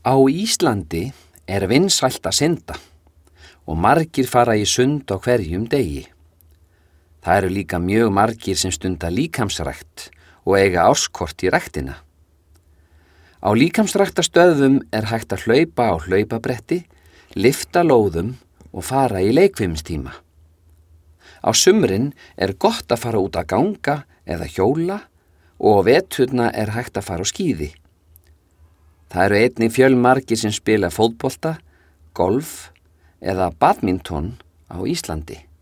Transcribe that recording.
Á Íslandi vinsælt að synda og margir fara í sund á hverjum degi. Það eru líka mjög margir sem stunda líkamsrækt og eiga árskort í ræktina. Á líkamsræktastöðvum hægt að hlaupa á hlaupabretti, lyfta lóðum og fara í leikfimstíma. Á sumrin gott að fara út að ganga eða hjóla og á veturna hægt að fara á skíði. Það eru einnig fjölmargir sem spila fótbolta, golf eða badminton á Íslandi.